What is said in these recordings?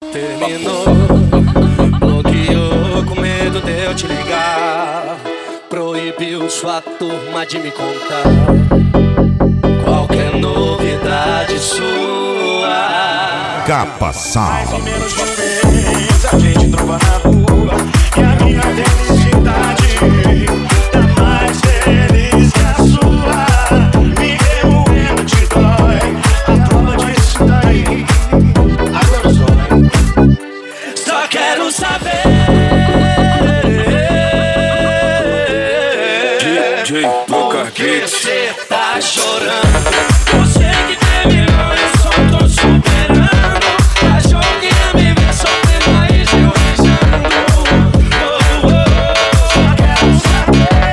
Terminou, bloqueou com medo de eu te ligar. Proibiu sua turma de me contar qualquer novidade sua. Capa Sound. Mais ou menos de um mês a gente trova na rua e a minha felicidade tá mais feliz que a sua. Me remoendo te dói, a prova disso daí. Agora só Quero saber DJ Boca por que Beats. você tá chorando. Eu sei que terminou, eu só tô superando. Achou que ia me ver sofrer, mas eu beijando. só quero saber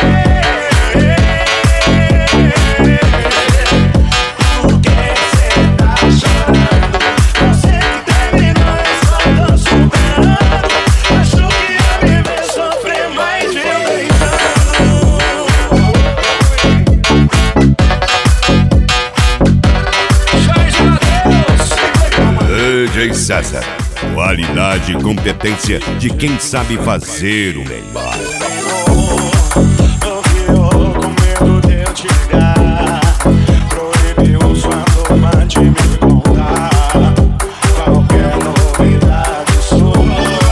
por que você tá chorando. Eu sei que terminou, eu só tô superando. Achou que ia me ver sofrer, mas eu DJ César. Qualidade e competência de quem sabe fazer o melhor. bloqueou com medo de eu te ligar. Proibiu sua turma de me contar qualquer novidade sua.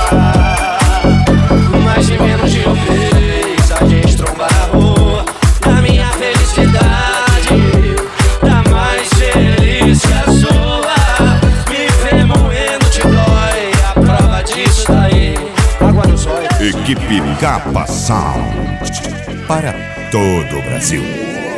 Mais de menos de um mês a gente tromba na rua. A minha felicidade tá mais feliz que a sua. Me ver moendo te dói, a prova disso tá aí. Água nos olhos. Equipe Capa Sound. Para todo o Brasil.